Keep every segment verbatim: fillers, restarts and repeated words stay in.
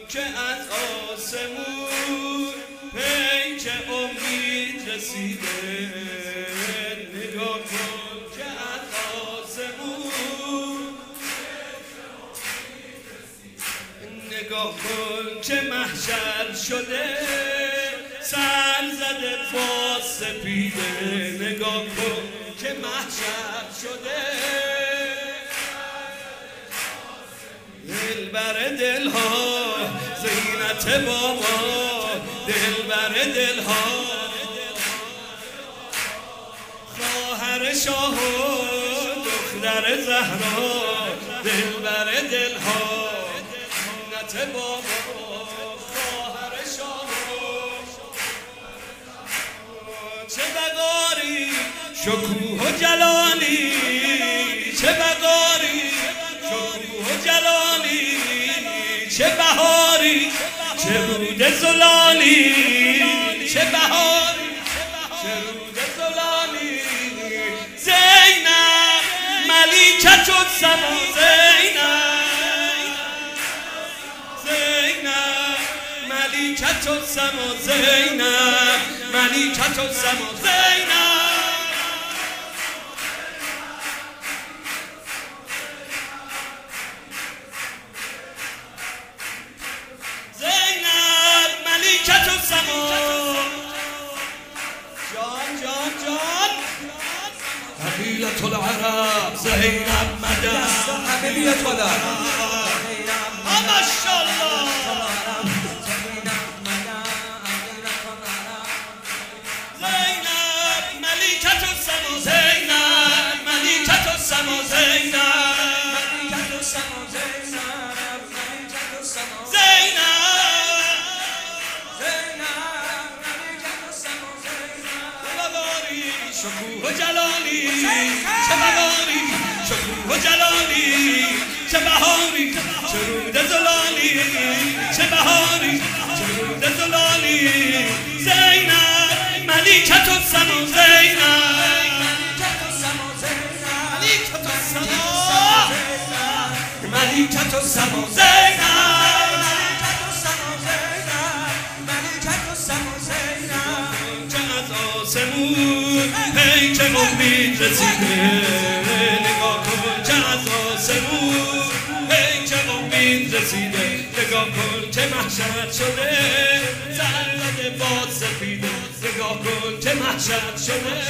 که از آسمون پیک امید رسیده. نگاه کن که از آسمون نگاه کن که محشر شده سر زده با سپیده. نگاه کن که محشر شده دلبر دلها زینت بابا. دلبر دلها خواهر شاه و دختر زهرا. دلبر دلها زینت بابا خواهر شاه. چه بقاری شکوه و جلالی، چه بقاری شکوه و جلالی، چه بهاری چه رود زلالی، چه بهاری چه رود زلالی. زینب ملیکة السما، زینب زینب ملیکة السما، زینب ملیکة السما، زینب زینب ملیکة السما. جان جان جان قبیلة العرب زینب مدد. قبیلة العرب ماشاءالله. زینب ملیکة السما، زینب ملیکة السما، زینب ملیکة السما، زینب ملیکة السما، زینب زینب ملیکة السما، زینب. چه بقاری شکوه و جلالی، چه بقاری شکوه و جلالی، چه بهاری چه رود زلالی، چه بهاری چه رود زلالی. زینب ملیکة السما، زینب ملیکة السما، زینب ملیکة السما، ملیکة السما، زینب ملیکة السما، زینب ملیکة السما، زینب. که از آسمون پیک امید رسیده. نگاه کن که از آسمون پیک امید رسیده. نگاه کن که محشر شده سر زده با سپیده. نگاه کن که محشر شده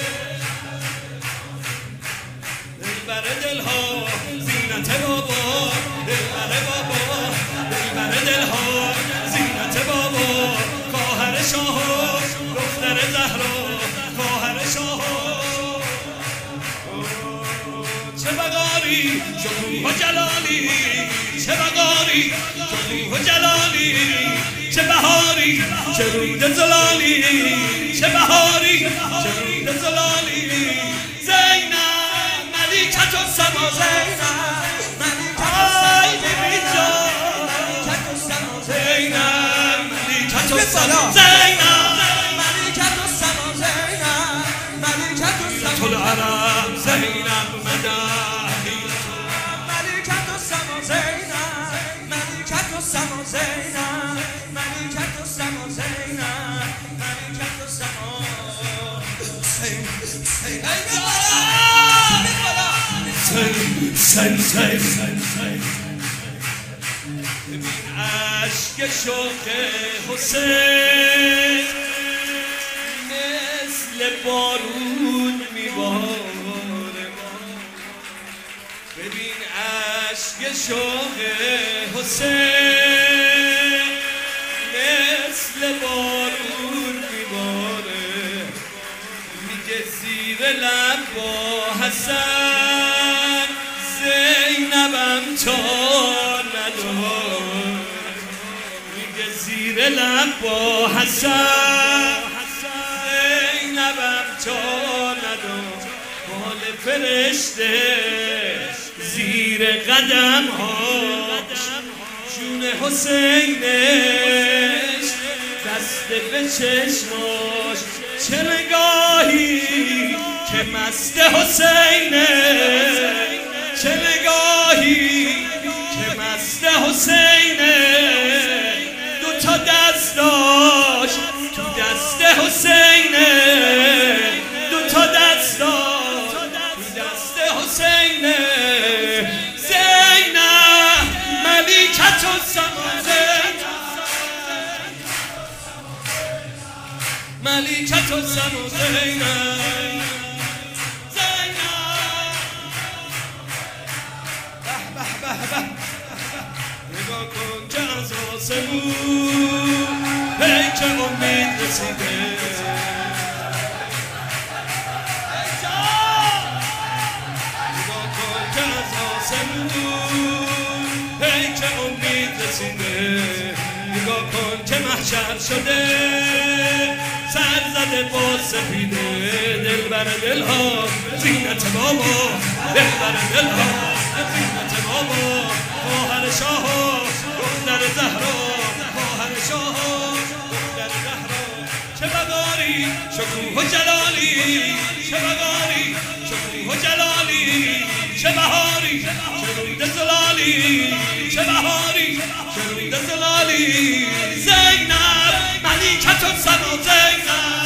دلبر دلها زینت بابا. دلبر بابا دلبر دلها زینت بابا. خواهر شاه و دختر زهرا، خواهر شاه. چه بقاری شکوه و جلالی، چه بقاری شکوه و جلالی، چه بهاری چه رود زلالی، چه بهاری چه رود زلالی. زینب ملیکة السما، زینب ملیکة السما، زینب ملیکة السما، زینب ملیکة السما، زینب ملیکة السما. العرب زینب مدد. ملیکة السما، زینب ملیکة السما، زینب ملیکة السما، زینب ملیکة السما. سن سن سن سن ببین عشق شوق حسین مثل بارون میباره. ببین عشق شوق حسین مثل بارون میباره. میگه زیر لب با حسن زینبم تا ندار. میگه زیر لب با حسن زینبم تا ندار. بال فرشته زیر قدم هاش جون حسینش دست به چشماش. چه نگاهی که مست حسینه، چه نگاهی که مست حسینه. ملیکت و زن و زینب زینب به به به به نگاه کن که از آسمون پیک امید رسیده نگاه کن که از آسمون پیک امید رسیده نگاه کن که محشر شده سر زده با سفیده دل بر دل ها زینت بابا دل بر دل ها زینت بابا خواهر شاه ها دختر زهرا خواهر شاه ها دختر زهرا چه بگاری شکوه و جلالی چه بگاری شکوه و جلالی چه بهاری چه رود زلالی چه بهاری چه رود زلالی زینب ملیکت و زن و زینب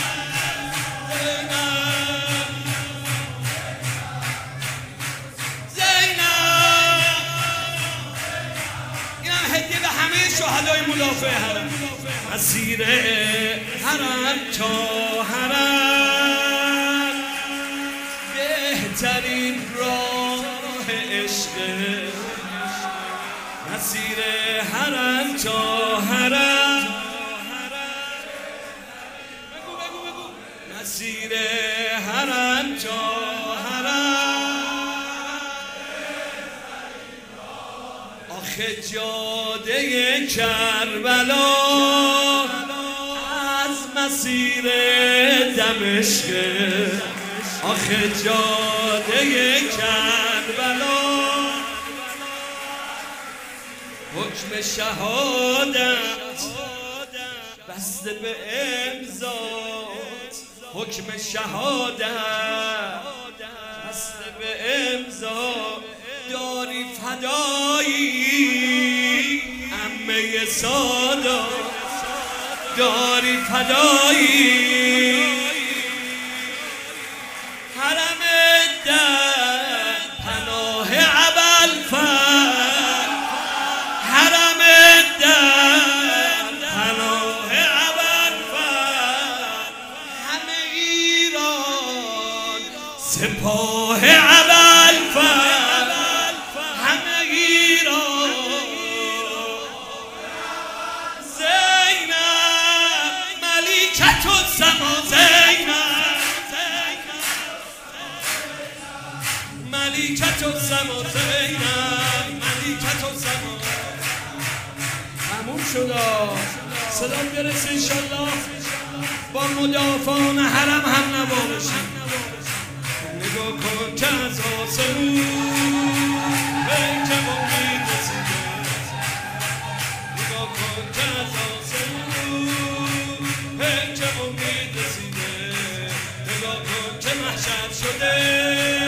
شهدای مدافع حرم مسیر حرم تا حرم بهترین راه عشق مسیر حرم تا حرم مسیر حرم تا آخه جاده کربلا از مسیر دمشق آخه جاده کربلا حکم شهادت بسته به امضات حکم شهادت بسته به امضا داری فدایی عمه سادا داری فدایی حرم در پناه ابوالفضل حرم در پناه ابوالفضل همه ایران سپاه ابوالفضل ملیکت و زمان زینب ملیکت و زمان تموم شد صدا برسه انشالله با مدافعان حرم هم نوا بشیم نگاه کن که از آسمون پیک امید رسیده نگاه کن که از آسمون پیک امید رسیده نگاه کن که محشر شده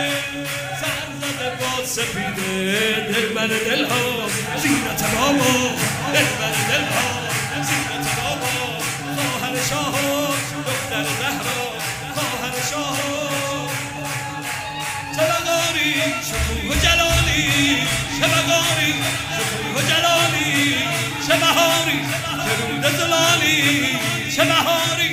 سپیده دل بر دل ها زینت بابا دل بر دل ها زینت بابا خواهر شاه دختر زهرا خواهر شاه چه بگاری شکوه و جلالی چه بگاری شکوه و جلالی چه بهاری چه رود زلالی چه بهاری